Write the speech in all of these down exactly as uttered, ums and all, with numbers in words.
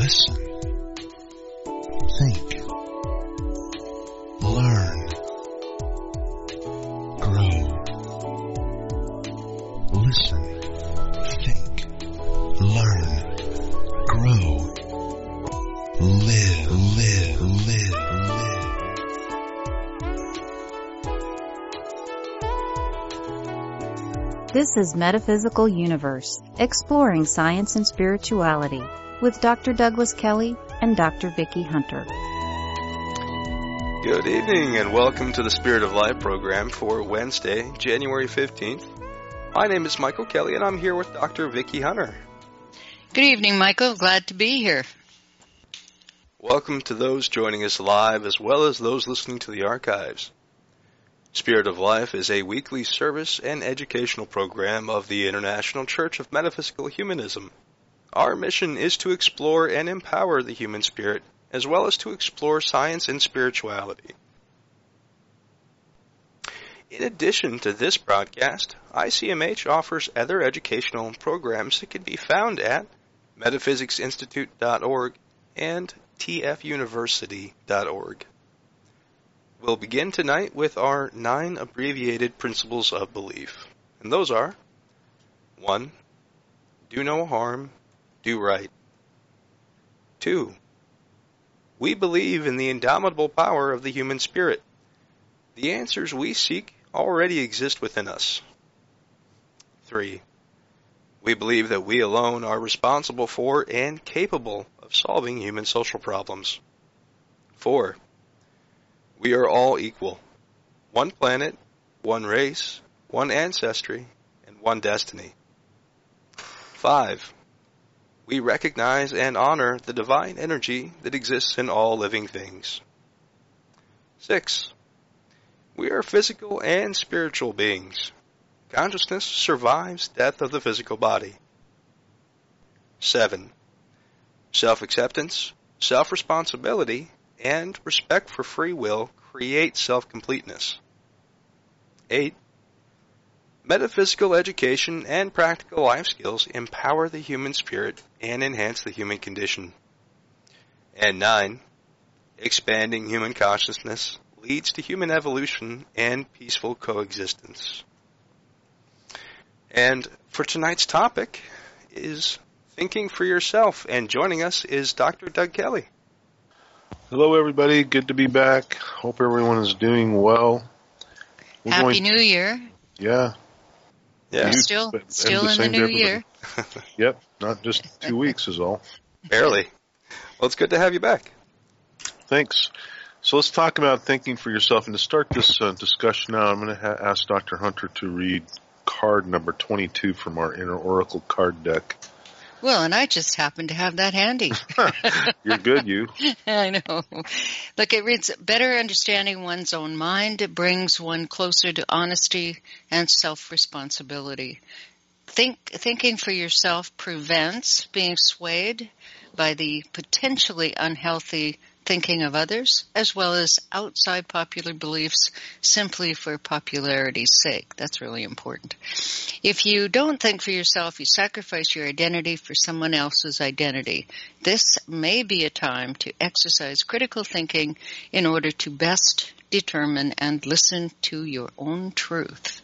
Listen. Think. Learn. Grow. Listen. Think. Learn. Grow. Live, live, live, live. This is Metaphysical Universe, exploring science and spirituality, with Doctor Douglas Kelly and Doctor Vicki Hunter. Good evening and welcome to the Spirit of Life program for Wednesday, January fifteenth. My name is Michael Kelly and I'm here with Doctor Vicki Hunter. Good evening, Michael. Glad to be here. Welcome to those joining us live as well as those listening to the archives. Spirit of Life is a weekly service and educational program of the International Church of Metaphysical Humanism. Our mission is to explore and empower the human spirit, as well as to explore science and spirituality. In addition to this broadcast, I C M H offers other educational programs that can be found at metaphysics institute dot org and t f university dot org. We'll begin tonight with our nine abbreviated principles of belief. And those are: one. Do no harm, do right. two. We believe in the indomitable power of the human spirit. The answers we seek already exist within us. three. We believe that we alone are responsible for and capable of solving human social problems. four. We are all equal. One planet, one race, one ancestry, and one destiny. five. We recognize and honor the divine energy that exists in all living things. six. We are physical and spiritual beings. Consciousness survives death of the physical body. seven. Self-acceptance, self-responsibility, and respect for free will create self-completeness. eight. Metaphysical education and practical life skills empower the human spirit and enhance the human condition. And nine. Expanding human consciousness leads to human evolution and peaceful coexistence. And for tonight's topic is thinking for yourself, and joining us is Doctor Doug Kelly. Hello, everybody. Good to be back. Hope everyone is doing well. We're Happy going... New Year. Yeah. Yeah. You, Still, but, still the in the new year. Yep. Not just two weeks is all. Barely. Well, it's good to have you back. Thanks. So let's talk about thinking for yourself. And to start this uh, discussion now, I'm going to ha- ask Doctor Hunter to read card number twenty-two from our Inner Oracle card deck. Well, and I just happen to have that handy. You're good, you. I know. Look, it reads, better understanding one's own mind brings one closer to honesty and self-responsibility. Think, thinking for yourself prevents being swayed by the potentially unhealthy thinking of others, as well as outside popular beliefs simply for popularity's sake. That's really important. If you don't think for yourself, you sacrifice your identity for someone else's identity. This may be a time to exercise critical thinking in order to best determine and listen to your own truth.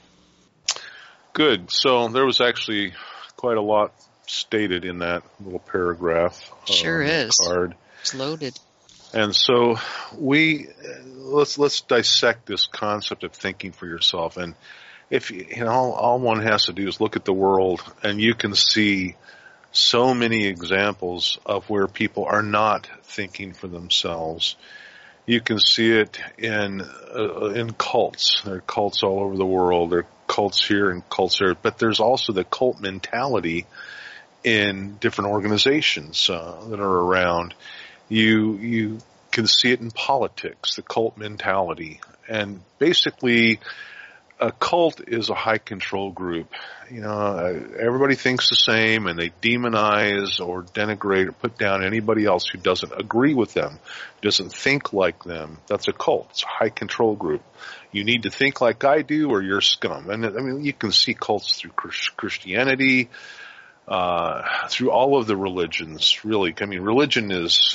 Good. So there was actually quite a lot stated in that little paragraph. Sure um, is. Card. It's loaded. And so we let's let's dissect this concept of thinking for yourself. And if you know, all, all one has to do is look at the world, and you can see so many examples of where people are not thinking for themselves. You can see it in uh, in cults. There are cults all over the world. There are cults here and cults there, but there's also the cult mentality in different organizations uh, that are around. You you can see it in politics, the cult mentality. And basically, a cult is a high control group. You know, everybody thinks the same, and they demonize or denigrate or put down anybody else who doesn't agree with them, doesn't think like them. That's a cult. It's a high control group. You need to think like I do or you're scum. And I mean, you can see cults through Christianity, uh, through all of the religions, really. I mean, religion is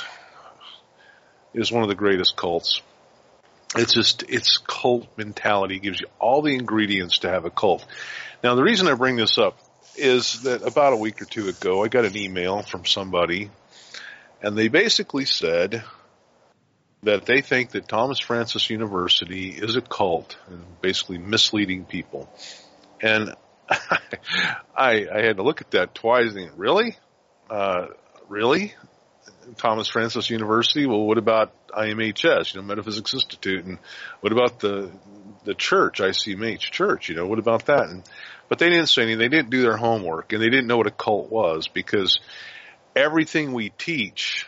is one of the greatest cults. It's just, it's cult mentality. It gives you all the ingredients to have a cult. Now, the reason I bring this up is that about a week or two ago, I got an email from somebody, and they basically said that they think that Thomas Francis University is a cult and basically misleading people. And I, I had to look at that twice and think, really? Uh, really? Thomas Francis University? Well, what about I M H S, you know, Metaphysics Institute? And what about the the church, I C M H Church? You know, what about that? And, but they didn't say anything. They didn't do their homework, and they didn't know what a cult was, because everything we teach,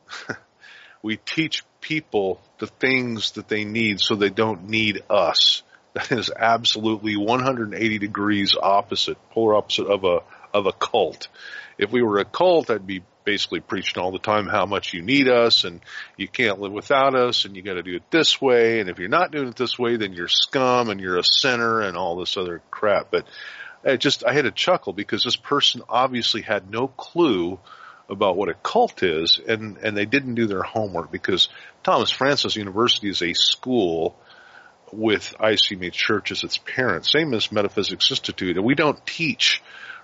we teach people the things that they need so they don't need us. That is absolutely one hundred eighty degrees opposite, polar opposite of a of a cult. If we were a cult, I'd be basically preaching all the time how much you need us and you can't live without us and you got to do it this way. And if you're not doing it this way, then you're scum and you're a sinner and all this other crap. But I just, I had a chuckle because this person obviously had no clue about what a cult is, and, and they didn't do their homework, because Thomas Francis University is a school with I C M H Church as its parent, same as Metaphysics Institute. And we don't teach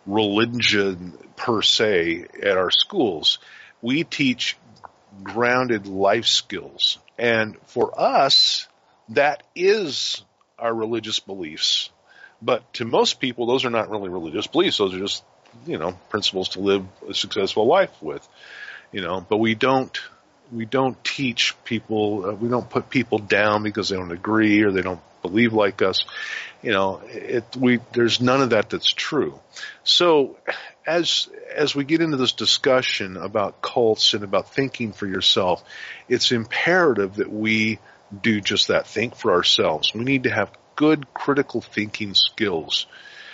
religion per se at our schools. We teach grounded life skills. And for us, that is our religious beliefs. But to most people, those are not really religious beliefs. Those are just, you know, principles to live a successful life with, you know, but we don't, we don't teach people, uh, we don't put people down because they don't agree or they don't believe like us. You know, it, we, there's none of that that's true. So as, as we get into this discussion about cults and about thinking for yourself, it's imperative that we do just that, think for ourselves. We need to have good critical thinking skills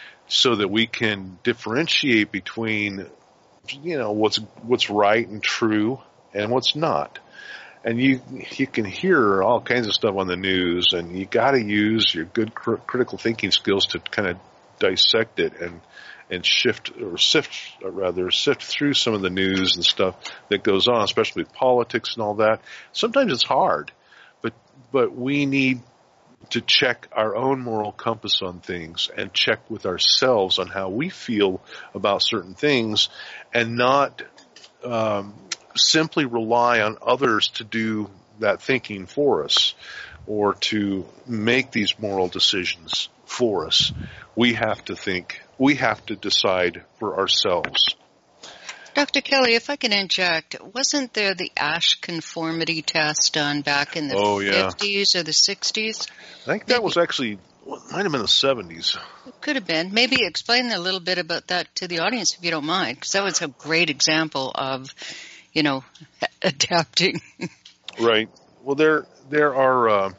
so that we can differentiate between, you know, what's, what's right and true and what's not. And you you can hear all kinds of stuff on the news, and you got to use your good cr- critical thinking skills to kind of dissect it and and shift or sift, or rather sift through some of the news and stuff that goes on, especially with politics and all that. Sometimes it's hard, but but we need to check our own moral compass on things and check with ourselves on how we feel about certain things, and not um, simply rely on others to do that thinking for us or to make these moral decisions for us. We have to think, we have to decide for ourselves. Doctor Kelly, if I can interject, wasn't there the Asch conformity test done back in the oh, yeah. fifties or the sixties? I think that Maybe. was actually, well, it might have been the seventies. It could have been. Maybe explain a little bit about that to the audience if you don't mind, because that was a great example of, you know, adapting. Right. Well, there there are uh,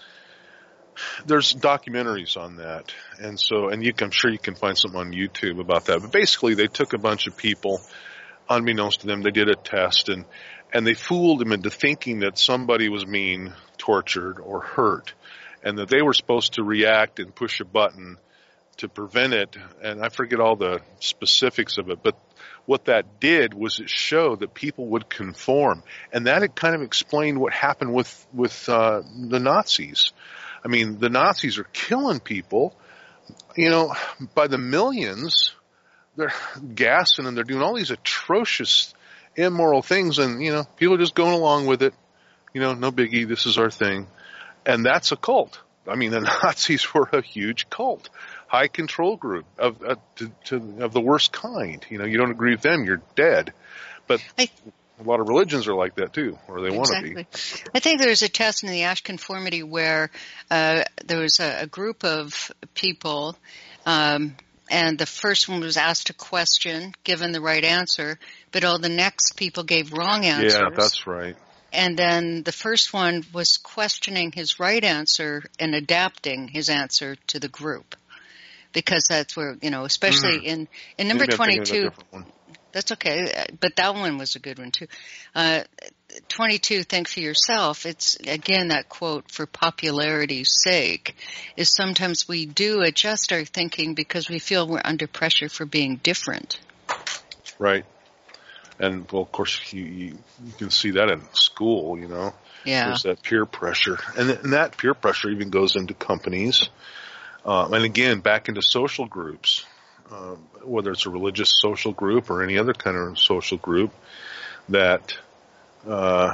there's documentaries on that, and so and you can, I'm sure you can find something on YouTube about that. But basically, they took a bunch of people, unbeknownst to them, they did a test, and and they fooled them into thinking that somebody was being tortured or hurt, and that they were supposed to react and push a button to prevent it. And I forget all the specifics of it, but what that did was it showed that people would conform, and that had kind of explained what happened with with uh, the Nazis. I mean, the Nazis are killing people, you know, by the millions. They're gassing and they're doing all these atrocious, immoral things, and you know, people are just going along with it. You know, no biggie. This is our thing, and that's a cult. I mean, the Nazis were a huge cult. High control group of uh, to, to, of the worst kind. You know, you don't agree with them, you're dead. But I, a lot of religions are like that too, or they exactly. want to be. I think there was a test in the Asch conformity where uh, there was a, a group of people, um, and the first one was asked a question, given the right answer, but all the next people gave wrong answers. Yeah, that's right. And then the first one was questioning his right answer and adapting his answer to the group. Because that's where, you know, especially mm-hmm. in, in number twenty-two, that's okay, but that one was a good one too. Uh, twenty-two, think for yourself. It's, again, that quote, for popularity's sake, is sometimes we do adjust our thinking because we feel we're under pressure for being different. Right. And, well, of course, you, you, you can see that in school, you know. Yeah. There's that peer pressure. And, and that peer pressure even goes into companies. Um, and, again, back into social groups, um, whether it's a religious social group or any other kind of social group that, uh,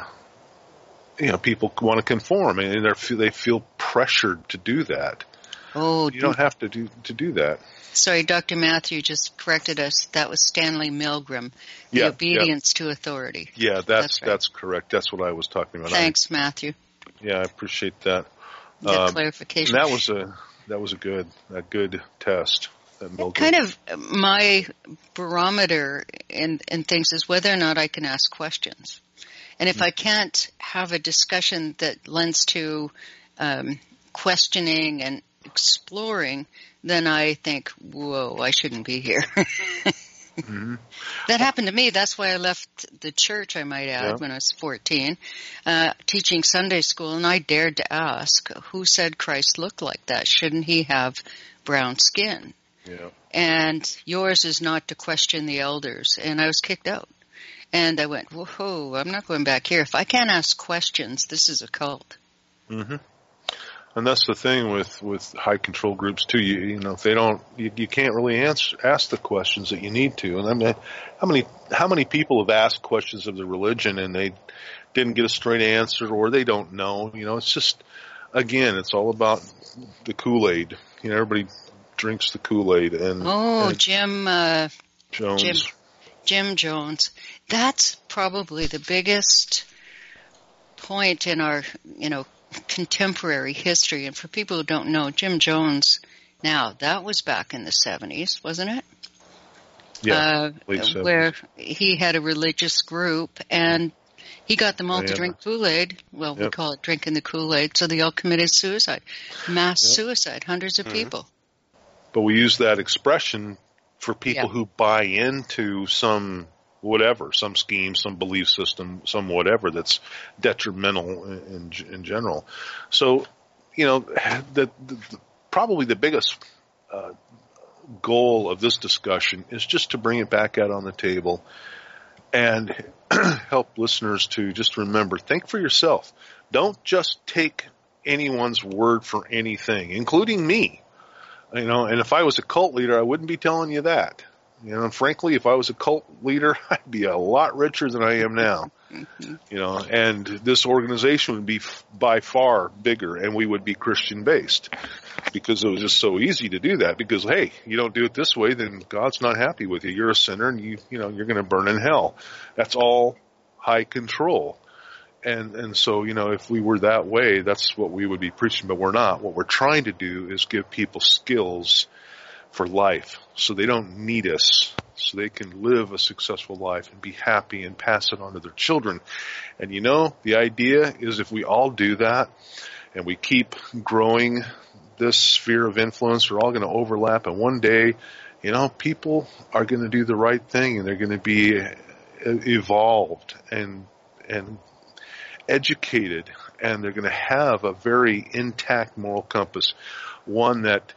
you know, people want to conform. And they're, they feel pressured to do that. Oh, you don't have to do to do that. Sorry, Doctor Matthew just corrected us. That was Stanley Milgram, the Yeah, obedience yeah. to authority. Yeah, that's that's, right. that's correct. That's what I was talking about. Thanks, I, Matthew. Yeah, I appreciate that. That um, clarification. That was a that was a good a good test. That Milgram. Kind of my barometer in in things is whether or not I can ask questions, and if mm-hmm. I can't have a discussion that lends to um, questioning and exploring, then I think, whoa, I shouldn't be here. mm-hmm. That happened to me. That's why I left the church, I might add, yeah. when I was fourteen, uh, teaching Sunday school, and I dared to ask, who said Christ looked like that? Shouldn't he have brown skin? Yeah. And yours is not to question the elders. And I was kicked out. And I went, whoa, I'm not going back here. If I can't ask questions, this is a cult. Mm-hmm. And that's the thing with, with high control groups too. You, you know, if they don't, you, you can't really answer, ask the questions that you need to. And I mean, how many, how many people have asked questions of the religion and they didn't get a straight answer, or they don't know? You know, it's just, again, it's all about the Kool-Aid. You know, everybody drinks the Kool-Aid. And oh, and Jim uh, Jones. Jim, Jim Jones. That's probably the biggest point in our, you know, contemporary history. And for people who don't know, Jim Jones, now that was back in the seventies, wasn't it? Yeah, uh, late seventies. Where he had a religious group and he got them all yeah. to drink Kool-Aid. Well, yep. we call it drinking the Kool-Aid. So they all committed suicide, mass yep. suicide, hundreds of mm-hmm. people. But we use that expression for people yeah. who buy into some whatever, some scheme, some belief system, some whatever that's detrimental in, in, in general. So, you know, the, the, the, probably the biggest uh, goal of this discussion is just to bring it back out on the table and help listeners to just remember, think for yourself. Don't just take anyone's word for anything, including me. You know, and if I was a cult leader, I wouldn't be telling you that. You know, and frankly, if I was a cult leader, I'd be a lot richer than I am now. Mm-hmm. You know, and this organization would be f- by far bigger, and we would be Christian-based because it was just so easy to do that. Because hey, you don't do it this way, then God's not happy with you. You're a sinner, and you, you know, you're going to burn in hell. That's all high control. And and so, you know, if we were that way, that's what we would be preaching. But we're not. What we're trying to do is give people skills for life, so they don't need us, so they can live a successful life and be happy and pass it on to their children. And you know, the idea is if we all do that and we keep growing this sphere of influence, we're all going to overlap, and one day, you know, people are going to do the right thing, and they're going to be evolved and and educated, and they're going to have a very intact moral compass, one that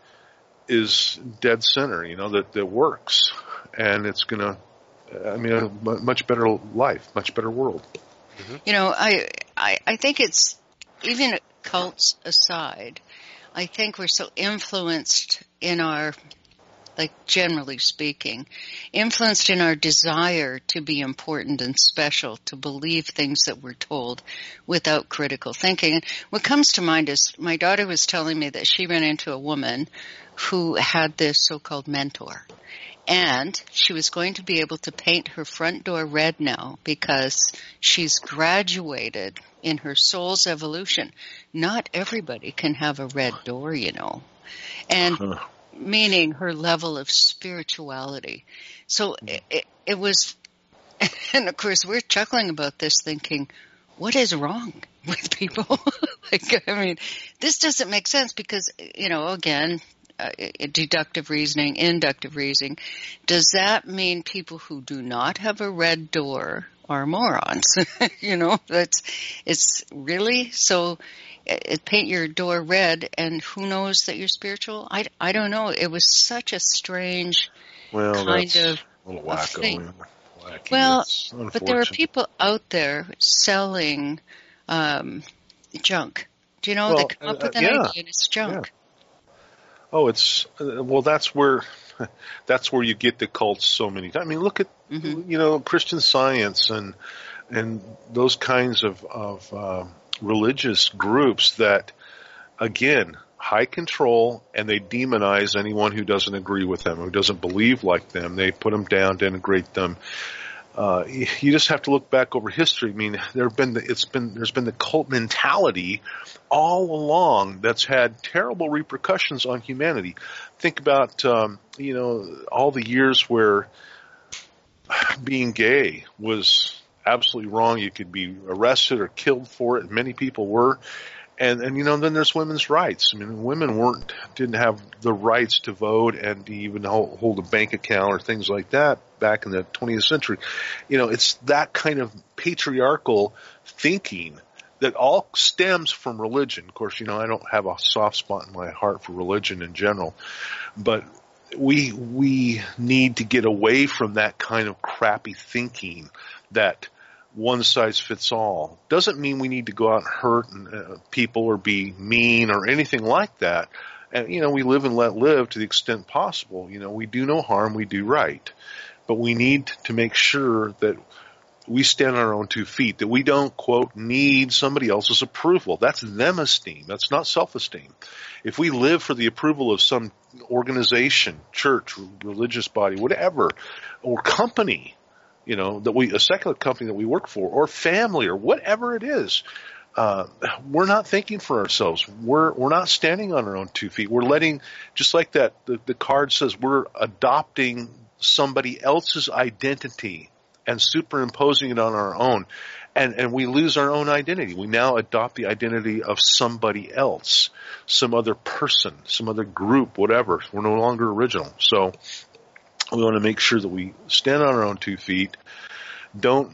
is dead center, you know, that, that works, and it's going to, I mean, a much better life, much better world. Mm-hmm. You know, I, I, I think it's, even cults aside, I think we're so influenced in our, like generally speaking, influenced in our desire to be important and special, to believe things that we're told without critical thinking. And what comes to mind is my daughter was telling me that she ran into a woman who had this so-called mentor. And she was going to be able to paint her front door red now because she's graduated in her soul's evolution. Not everybody can have a red door, you know. And huh. meaning her level of spirituality. So it, it was, and of course we're chuckling about this thinking, what is wrong with people? Like, I mean, this doesn't make sense because, you know, again, uh, deductive reasoning, inductive reasoning. Does that mean people who do not have a red door are morons? You know, that's, it's really so. It, paint your door red, and who knows that you're spiritual? I, I don't know. It was such a strange well, kind of A little of wacko. faith. Wacky. Well, It's but there are unfortunate. people out there selling um, junk. Do you know Well, they come up uh, with an yeah, idea and it's junk? Oh, it's uh, well. That's where that's where you get the cults so many times. I mean, look at Mm-hmm. you know Christian Science and and those kinds of of uh, religious groups that again high control, and they demonize anyone who doesn't agree with them, who doesn't believe like them. They put them down, denigrate them. Uh, you just have to look back over history. I mean, there have been the, it's been there's been the cult mentality all along that's had terrible repercussions on humanity. Think about um, you know all the years where being gay was absolutely wrong. You could be arrested or killed for it. Many people were. And, and, you know, then there's women's rights. I mean, women weren't, didn't have the rights to vote and to even hold, hold a bank account or things like that back in the twentieth century. You know, it's that kind of patriarchal thinking that all stems from religion. Of course, you know, I don't have a soft spot in my heart for religion in general, but we, we need to get away from that kind of crappy thinking that one size fits all. Doesn't mean we need to go out and hurt uh, people or be mean or anything like that. And, you know, we live and let live to the extent possible. You know, we do no harm, we do right. But we need to make sure that we stand on our own two feet, that we don't, quote, need somebody else's approval. That's them esteem. That's not self-esteem. If we live for the approval of some organization, church, religious body, whatever, or company, you know, that we, a secular company that we work for, or family, or whatever it is, uh, we're not thinking for ourselves. We're, we're not standing on our own two feet. We're letting, just like that, the, the card says, we're adopting somebody else's identity and superimposing it on our own. And, and we lose our own identity. We now adopt the identity of somebody else, some other person, some other group, whatever. We're no longer original. So, we want to make sure that we stand on our own two feet, don't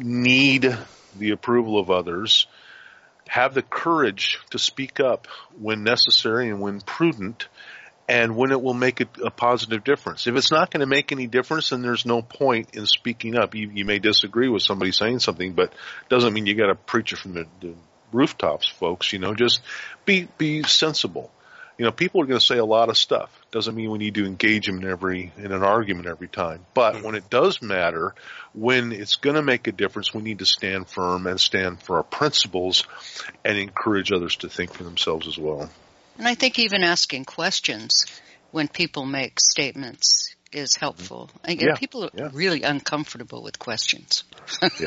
need the approval of others, have the courage to speak up when necessary and when prudent, and when it will make a, a positive difference. If it's not going to make any difference, then there's no point in speaking up. You, you may disagree with somebody saying something, but it doesn't mean you got to preach it from the, the rooftops, folks. You know, just be be sensible. You know, people are going to say a lot of stuff. Doesn't mean we need to engage them in every in an argument every time. But when it does matter, when it's going to make a difference, we need to stand firm and stand for our principles and encourage others to think for themselves as well. And I think even asking questions when people make statements is helpful. I Yeah, people are yeah. really uncomfortable with questions. Yeah.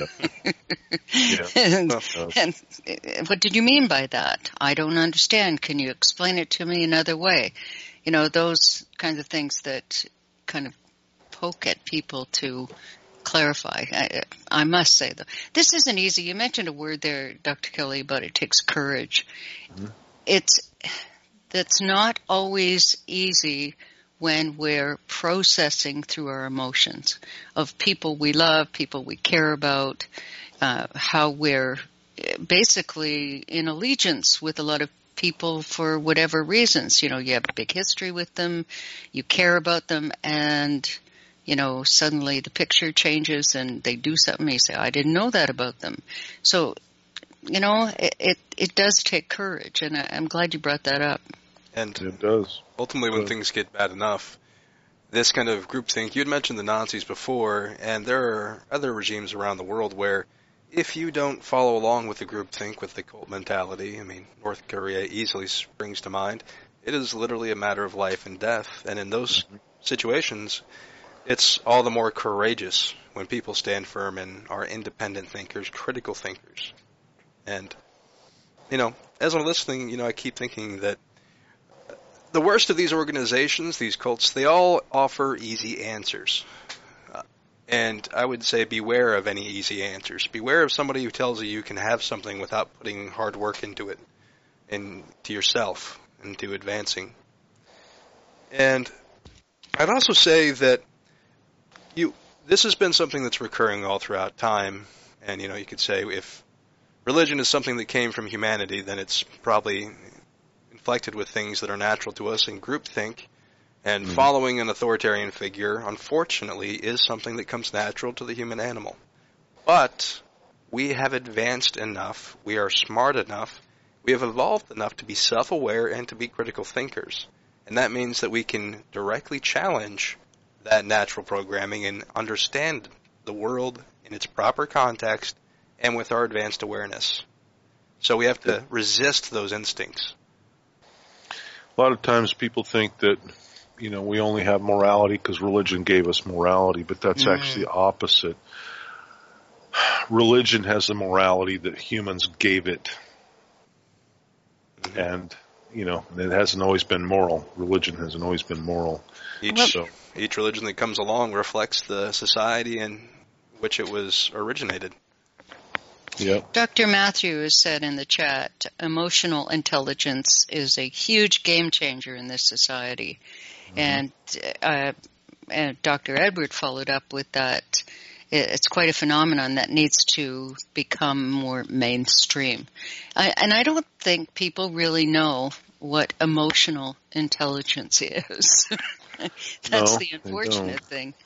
Yeah. and, Uh, and uh, what did you mean by that? I don't understand. Can you explain it to me another way? You know, those kinds of things that kind of poke at people to clarify. I, I must say, though, this isn't easy. You mentioned a word there, Doctor Kelly, about it takes courage. Mm-hmm. It's that's not always easy when we're processing through our emotions of people we love, people we care about, uh, how we're basically in allegiance with a lot of people for whatever reasons. You know, you have a big history with them, you care about them, and, you know, suddenly the picture changes and they do something and you say, I didn't know that about them. So, you know, it it, it does take courage, and I, I'm glad you brought that up. And it does. Ultimately, when Yeah. things get bad enough, this kind of groupthink, you had mentioned the Nazis before, and there are other regimes around the world where if you don't follow along with the groupthink, with the cult mentality, I mean, North Korea easily springs to mind, it is literally a matter of life and death. And in those mm-hmm. situations, it's all the more courageous when people stand firm and are independent thinkers, critical thinkers. And, you know, as I'm listening, you know, I keep thinking that the worst of these organizations, these cults, they all offer easy answers. Uh, and I would say beware of any easy answers. Beware of somebody who tells you you can have something without putting hard work into it, into yourself, into advancing. And I'd also say that you this has been something that's recurring all throughout time. And, you know, you could say if religion is something that came from humanity, then it's probably inflected with things that are natural to us in groupthink And Mhm. following an authoritarian figure, unfortunately, is something that comes natural to the human animal. But we have advanced enough, we are smart enough, we have evolved enough to be self-aware and to be critical thinkers. And that means that we can directly challenge that natural programming and understand the world in its proper context and with our advanced awareness. So we have to resist those instincts. A lot of times people think that, you know, we only have morality because religion gave us morality, but that's Mm. actually the opposite. Religion has the morality that humans gave it. Mm-hmm. And, you know, it hasn't always been moral. Religion hasn't always been moral. Each, So, each religion that comes along reflects the society in which it was originated. yeah. Doctor Matthew has said in the chat, emotional intelligence is a huge game changer in this society. Mm-hmm. And, uh, and Doctor Edward followed up with that. It's quite a phenomenon that needs to become more mainstream. I, and I don't think people really know what emotional intelligence is. That's No, the they unfortunate don't. thing.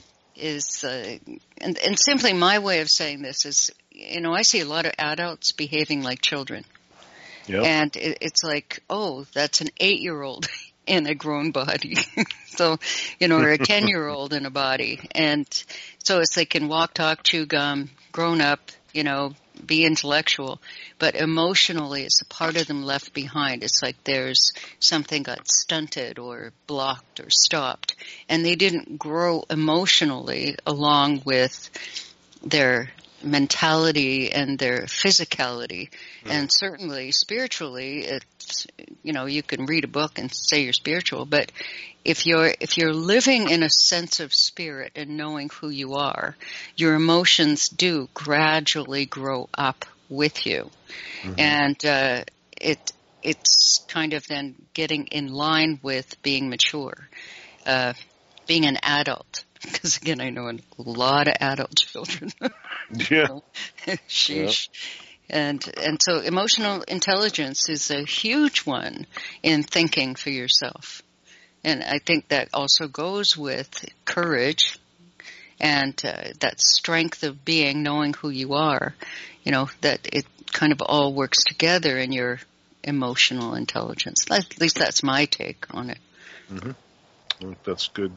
Is uh, and, and simply my way of saying this is, you know, I see a lot of adults behaving like children. Yep. And it, it's like, oh, that's an eight-year-old in a grown body. So, you know, or a ten-year-old in a body. And so it's they can walk, talk, chew gum, grown up, you know, be intellectual. But emotionally, it's a part of them left behind. It's like there's something got stunted or blocked or stopped. And they didn't grow emotionally along with their mentality and their physicality. Mm. And certainly spiritually, it's, you know, you can read a book and say you're spiritual, but if you're, if you're living in a sense of spirit and knowing who you are, your emotions do gradually grow up with you. Mm-hmm. And, uh, it, it's kind of then getting in line with being mature, uh, being an adult. Because again, I know a lot of adult children. Yeah. Sheesh. Yeah. And and so emotional intelligence is a huge one in thinking for yourself. And I think that also goes with courage and uh, that strength of being, knowing who you are, you know, that it kind of all works together in your emotional intelligence. At least that's my take on it. Mm-hmm. I think that's good.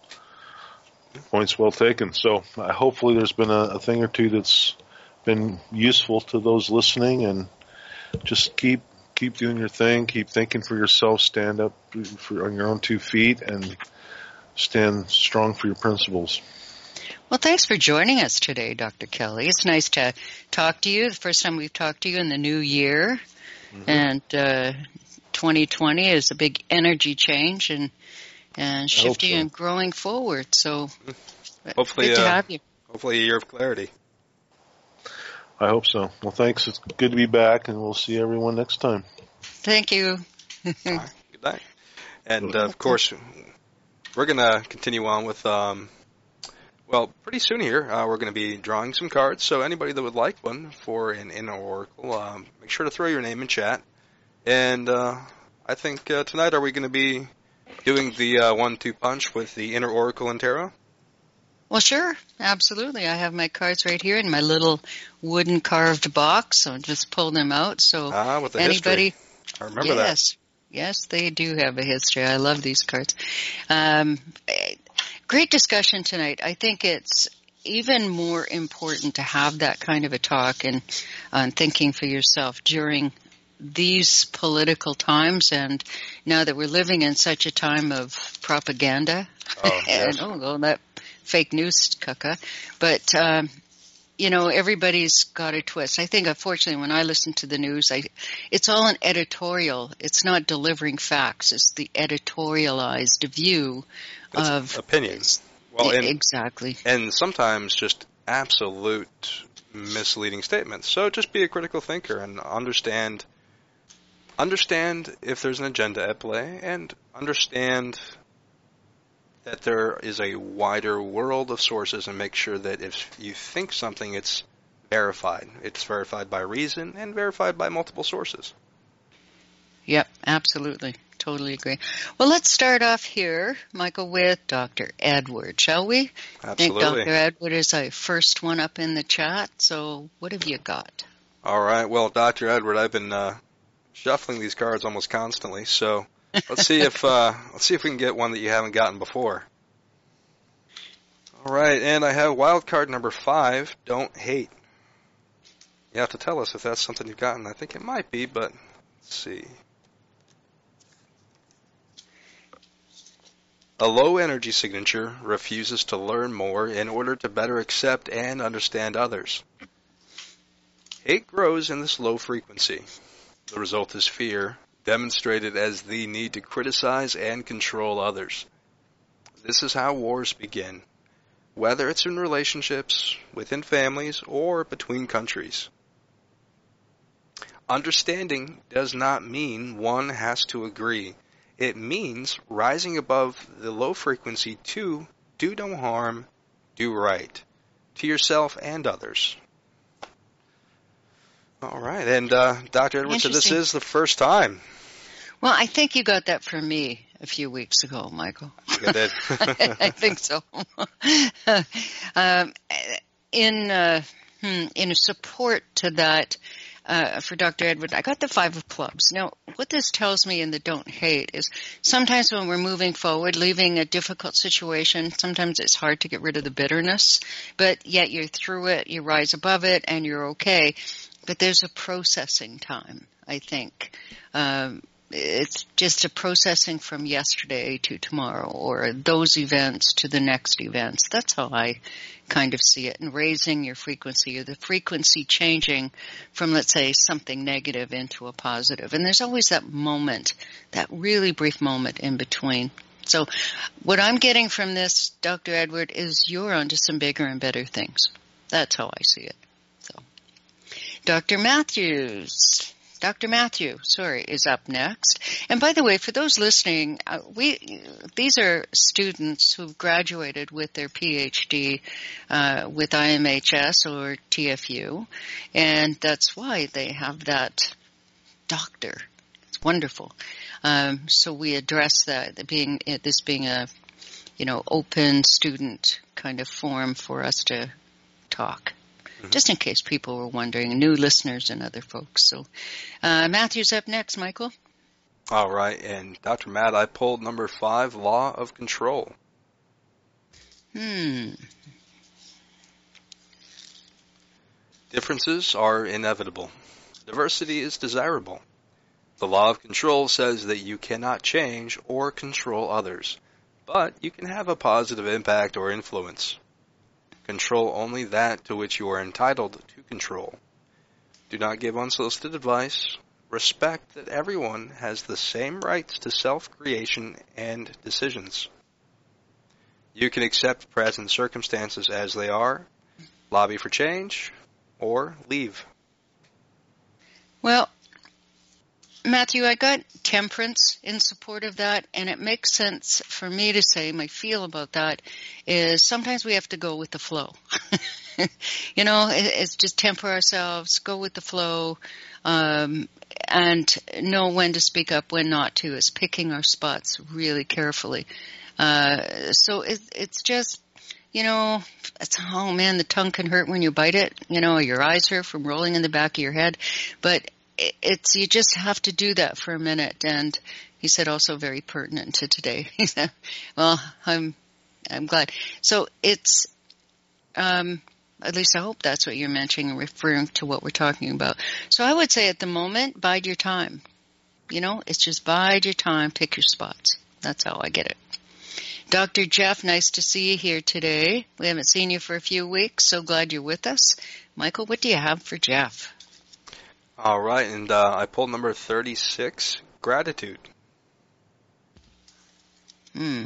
Points well taken. So uh, hopefully there's been a, a thing or two that's been useful to those listening, and just keep keep doing your thing, keep thinking for yourself, stand up for, on your own two feet, and stand strong for your principles. Well, thanks for joining us today, Doctor Kelly. It's nice to talk to you. The first time we've talked to you in the new year, mm-hmm. and uh, twenty twenty is a big energy change, and and shifting so. and growing forward. So hopefully, good to uh, have you. Hopefully a year of clarity. I hope so. Well, thanks. It's good to be back, and we'll see everyone next time. Thank you. All right, good night. And, uh, of course, we're going to continue on with, um, well, pretty soon here, uh, we're going to be drawing some cards. So anybody that would like one for an inner oracle, um, make sure to throw your name in chat. And uh, I think uh, tonight are we going to be doing the uh, one two punch with the inner oracle and tarot? Well, sure. Absolutely. I have my cards right here in my little wooden carved box. So just pull them out. So ah, with the anybody, history. I remember yes, that. Yes, they do have a history. I love these cards. Um, great discussion tonight. I think it's even more important to have that kind of a talk and on uh, thinking for yourself during these political times, and now that we're living in such a time of propaganda, oh, yes. and oh, well, that fake news caca, but um, you know, everybody's got a twist. I think, unfortunately, when I listen to the news, I it's all an editorial. It's not delivering facts. It's the editorialized view it's of opinions. Well, and, exactly, and sometimes just absolute misleading statements. So just be a critical thinker and understand. Understand if there's an agenda at play, and understand that there is a wider world of sources, and make sure that if you think something, it's verified. It's verified by reason and verified by multiple sources. Yep, absolutely. totally agree. Well, let's start off here, Michael, with Doctor Edward, shall we? Absolutely. I think Doctor Edward is our first one up in the chat, so what have you got? All right. Well, Doctor Edward, I've been uh, shuffling these cards almost constantly, so let's see if uh, let's see if we can get one that you haven't gotten before. All right, and I have wild card number five, Don't Hate. You have to tell us if that's something you've gotten. I think it might be, but let's see. A low energy signature refuses to learn more in order to better accept and understand others. Hate grows in this low frequency. The result is fear, demonstrated as the need to criticize and control others. This is how wars begin, whether it's in relationships, within families, or between countries. Understanding does not mean one has to agree. It means rising above the low frequency to do no harm, do right, to yourself and others. All right, and uh, Doctor Edwards said this is the first time. Well, I think you got that from me a few weeks ago, Michael. I did. I think so. um, in uh, hmm, in support to that, uh, for Doctor Edward, I got the Five of Clubs. Now, what this tells me in the Don't Hate is sometimes when we're moving forward, leaving a difficult situation, sometimes it's hard to get rid of the bitterness, but yet you're through it, you rise above it, and you're okay. But there's a processing time, I think. Um, it's just a processing from yesterday to tomorrow, or those events to the next events. That's how I kind of see it. And raising your frequency, or the frequency changing from, let's say, something negative into a positive. And there's always that moment, that really brief moment in between. So what I'm getting from this, Doctor Edward, is you're onto some bigger and better things. That's how I see it. So, Doctor Matthews. Doctor Matthew, sorry, is up next. And by the way, for those listening, uh, we these are students who've graduated with their P H D uh, with I M H S or T F U, and that's why they have that doctor. It's wonderful. Um, so we address that, being this being a you know open student kind of forum for us to talk. Just in case people were wondering, new listeners and other folks. So, uh, Matthew's up next, Michael. All right, and Doctor Matt, I pulled number five, Law of Control. Hmm. Differences are inevitable. Diversity is desirable. The Law of Control says that you cannot change or control others, but you can have a positive impact or influence. Control only that to which you are entitled to control. Do not give unsolicited advice. Respect that everyone has the same rights to self-creation and decisions. You can accept present circumstances as they are, lobby for change, or leave. Well, Matthew, I got temperance in support of that, and it makes sense for me to say my feel about that is sometimes we have to go with the flow. you know, it's just temper ourselves, go with the flow, um, and know when to speak up, when not to. It's picking our spots really carefully. Uh, so it, it's just, you know, it's, oh man, the tongue can hurt when you bite it. You know, your eyes hurt from rolling in the back of your head, but it's, you just have to do that for a minute. And he said also very pertinent to today. He said, well, I'm, I'm glad. So it's, um, at least I hope that's what you're mentioning, referring to what we're talking about. So I would say at the moment, bide your time. You know, it's just bide your time, pick your spots. That's how I get it. Doctor Jeff, nice to see you here today. We haven't seen you for a few weeks. So glad you're with us. Michael, what do you have for Jeff? All right, and uh, I pulled number thirty-six, Gratitude. Hmm.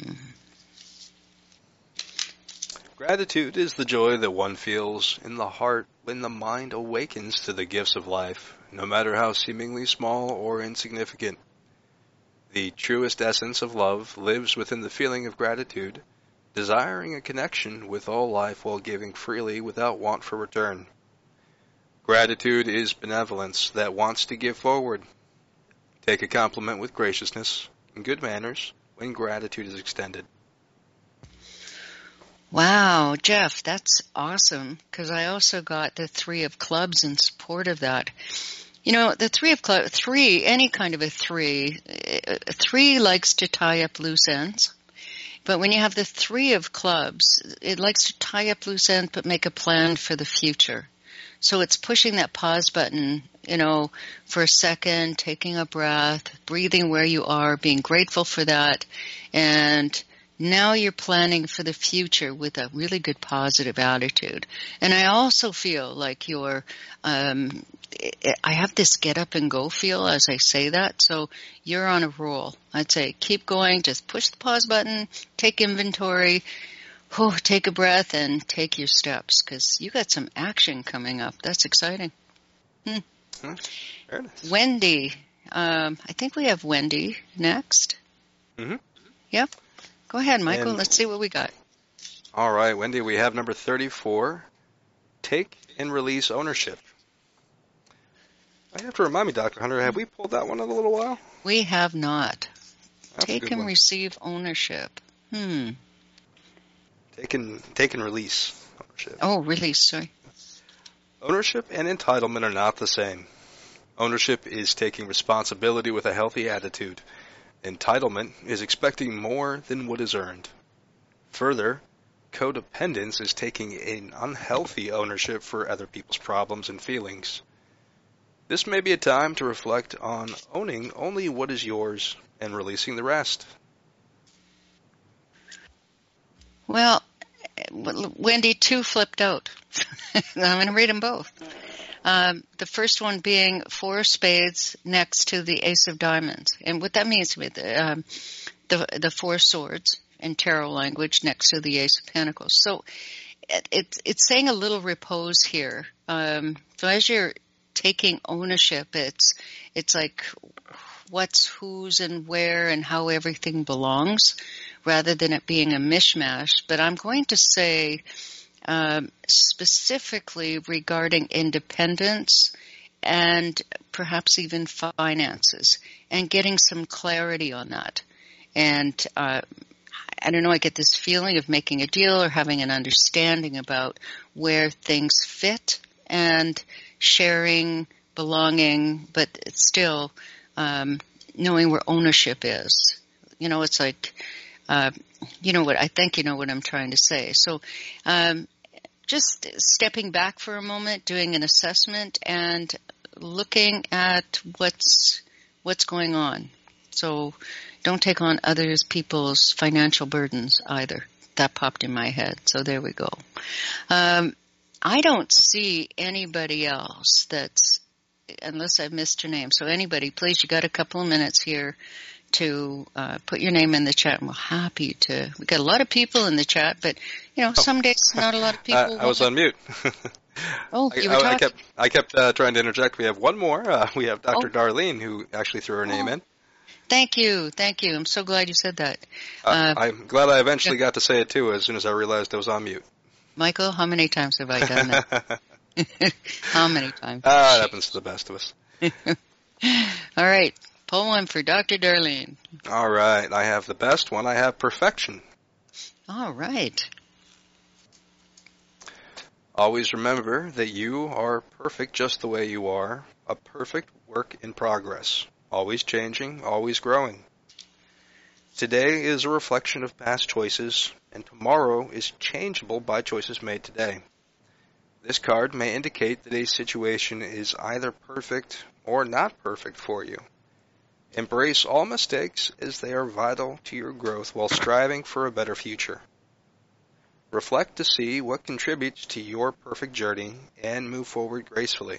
Gratitude is the joy that one feels in the heart when the mind awakens to the gifts of life, no matter how seemingly small or insignificant. The truest essence of love lives within the feeling of gratitude, desiring a connection with all life while giving freely without want for return. Gratitude is benevolence that wants to give forward. Take a compliment with graciousness, and good manners when gratitude is extended. Wow, Jeff, that's awesome, because I also got the Three of Clubs in support of that. You know, the Three of Clubs, three, any kind of a three, three likes to tie up loose ends. But when you have the Three of Clubs, it likes to tie up loose ends but make a plan for the future. So it's pushing that pause button, you know, for a second, taking a breath, breathing where you are, being grateful for that, and now you're planning for the future with a really good positive attitude. And I also feel like you're, um, I have this get up and go feel as I say that. So you're on a roll. I'd say keep going. Just push the pause button, take inventory, oh, take a breath, and take your steps, because you got some action coming up. That's exciting. Hmm. Hmm. Very nice. Wendy. Um, I think we have Wendy next. Mm-hmm. Yep. Go ahead, Michael. And, Let's see what we got. All right, Wendy, we have number thirty-four, take and release ownership. I have to remind me, Doctor Hunter, have we pulled that one in a little while? We have not. That's a Take good and one. receive ownership. Hmm. Take and, take and release ownership. Oh, release, sorry. Ownership and entitlement are not the same. Ownership is taking responsibility with a healthy attitude. Entitlement is expecting more than what is earned. Further, codependence is taking an unhealthy ownership for other people's problems and feelings. This may be a time to reflect on owning only what is yours and releasing the rest. Well, Wendy, two flipped out. I'm going to read them both. Um, the first one being four of spades next to the ace of diamonds. And what that means to me, the, um, the, the four swords in tarot language next to the ace of pentacles. So it, it, it's saying a little repose here. Um, so as you're taking ownership, it's, it's like what's whose and where and how everything belongs, rather than it being a mishmash. But I'm going to say, Um, specifically regarding independence and perhaps even finances, and getting some clarity on that. And uh, I don't know, I get this feeling of making a deal or having an understanding about where things fit and sharing, belonging, but it's still um, knowing where ownership is. You know, it's like, uh, you know what, I think you know what I'm trying to say. So, um, just stepping back for a moment, doing an assessment, and looking at what's what's going on. So don't take on others people's financial burdens either. That popped in my head. So there we go. Um, I don't see anybody else that's, unless I've missed your name. So anybody, please, you got a couple of minutes here to uh, put your name in the chat. I'm happy to. We got a lot of people in the chat, but you know, some days not a lot of people. I, I was on mute. Oh, you were I, I, talking. I kept, I kept uh, trying to interject. We have one more. Uh, we have Doctor Oh. Darlene, who actually threw her name Oh. in. Thank you, thank you. I'm so glad you said that. Uh, Uh, I'm glad I eventually got to say it too, as soon as I realized I was on mute. Michael, how many times have I done that? How many times? Ah, it happens to the best of us. All right, pull one for Doctor Darlene. All right, I have the best one. I have perfection. All right. Always remember that you are perfect just the way you are, a perfect work in progress, always changing, always growing. Today is a reflection of past choices, and tomorrow is changeable by choices made today. This card may indicate that a situation is either perfect or not perfect for you. Embrace all mistakes as they are vital to your growth while striving for a better future. Reflect to see what contributes to your perfect journey and move forward gracefully.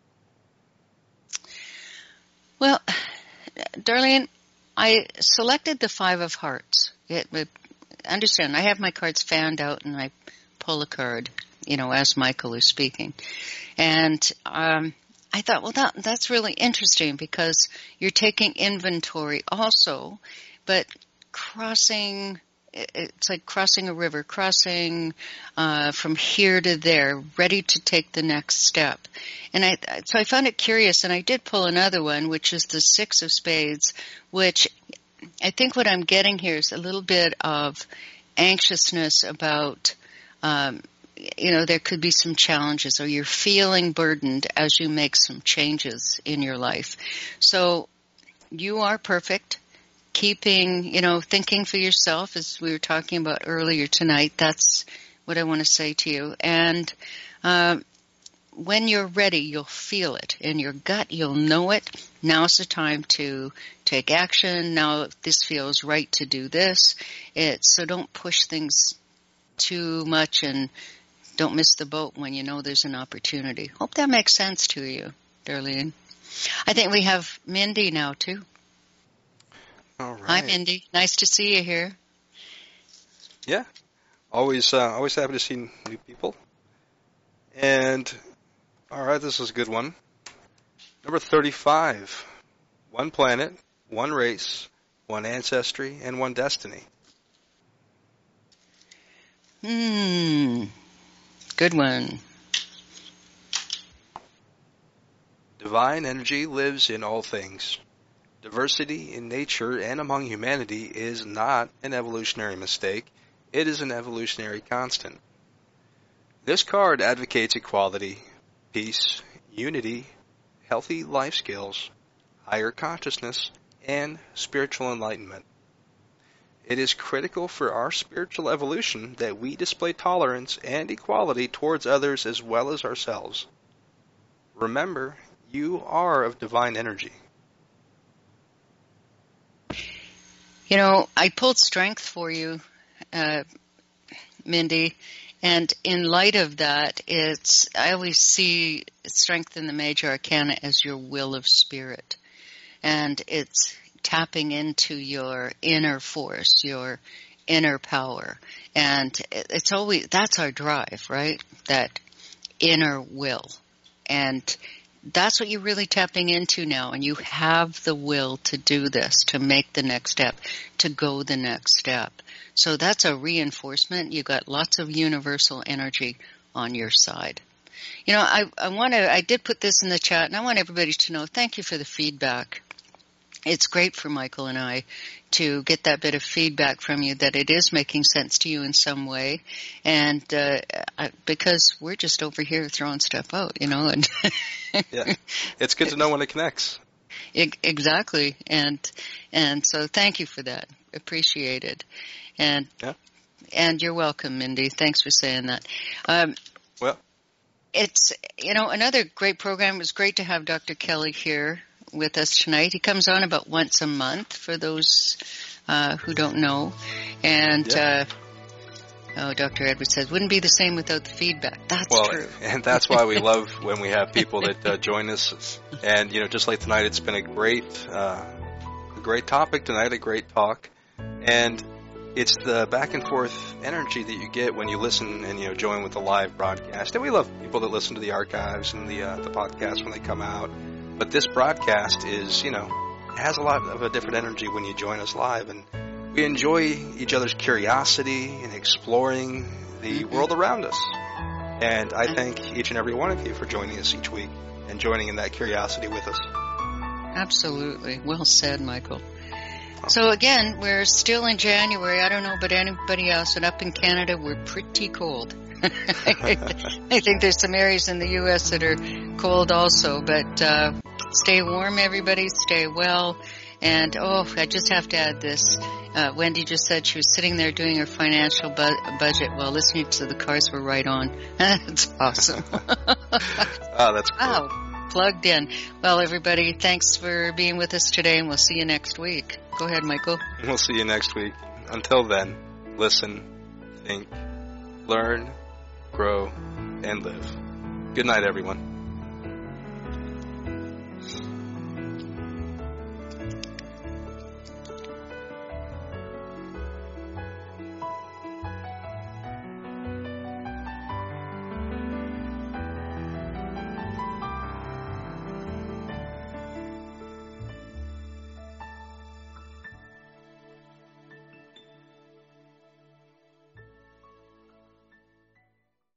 Well, Darlene, I selected the Five of Hearts. It, it, understand, I have my cards fanned out and I pull a card, you know, as Michael is speaking. And um, I thought, well, that, that's really interesting because you're taking inventory also, but crossing, it's like crossing a river, crossing uh, from here to there, ready to take the next step. And I, so I found it curious, and I did pull another one, which is the Six of Spades, which I think what I'm getting here is a little bit of anxiousness about, um, you know, there could be some challenges, or you're feeling burdened as you make some changes in your life. So you are perfect. Keeping, you know, thinking for yourself, as we were talking about earlier tonight, that's what I want to say to you. And uh, when you're ready, you'll feel it. In your gut, you'll know it. Now's the time to take action. Now this feels right to do this. It's, so don't push things too much and don't miss the boat when you know there's an opportunity. Hope that makes sense to you, Darlene. I think we have Mindy now, too. All right. Hi, Mindy. Nice to see you here. Yeah. Always, uh, always happy to see new people. And, all right, this is a good one. Number thirty-five. One planet, one race, one ancestry, and one destiny. Hmm. Good one. Divine energy lives in all things. Diversity in nature and among humanity is not an evolutionary mistake. It is an evolutionary constant. This card advocates equality, peace, unity, healthy life skills, higher consciousness, and spiritual enlightenment. It is critical for our spiritual evolution that we display tolerance and equality towards others as well as ourselves. Remember, you are of divine energy. You know, I pulled strength for you, uh, Mindy, and in light of that, it's, I always see strength in the major arcana as your will of spirit. And it's tapping into your inner force, your inner power. And it's always, that's our drive, right? That inner will. And that's what you're really tapping into now, and you have the will to do this, to make the next step, to go the next step. So that's a reinforcement. You've got lots of universal energy on your side. You know, I, I want to, I did put this in the chat, and I want everybody to know, thank you for the feedback. It's great for Michael and I to get that bit of feedback from you that it is making sense to you in some way. And uh, I, because we're just over here throwing stuff out, you know. And yeah, it's good to know when it connects. Exactly. And and so thank you for that. Appreciate it. And, yeah. and you're welcome, Mindy. Thanks for saying that. Um, well, it's, you know, another great program. It was great to have Doctor Kelly here with us tonight. He comes on about once a month for those uh, who don't know. And, yeah. uh, oh, Doctor Edwards says, wouldn't be the same without the feedback. That's well, true. And that's why we love when we have people that uh, join us. And, you know, just like tonight, it's been a great, uh, a great topic tonight, a great talk. And it's the back and forth energy that you get when you listen and, you know, join with the live broadcast. And we love people that listen to the archives and the, uh, the podcast when they come out. But this broadcast is, you know, has a lot of a different energy when you join us live. And we enjoy each other's curiosity and exploring the mm-hmm. world around us. And I thank each and every one of you for joining us each week and joining in that curiosity with us. Absolutely. Well said, Michael. So again, we're still in January. I don't know about anybody else, but up in Canada, we're pretty cold. I think there's some areas in the U S that are cold also, but uh, stay warm, everybody. Stay well. And, oh, I just have to add this. Uh, Wendy just said she was sitting there doing her financial bu- budget while listening to the Cars Were Right On. That's awesome. Oh, that's cool. Wow, plugged in. Well, everybody, thanks for being with us today, and we'll see you next week. Go ahead, Michael. We'll see you next week. Until then, listen, think, learn, grow, and live. Good night, everyone.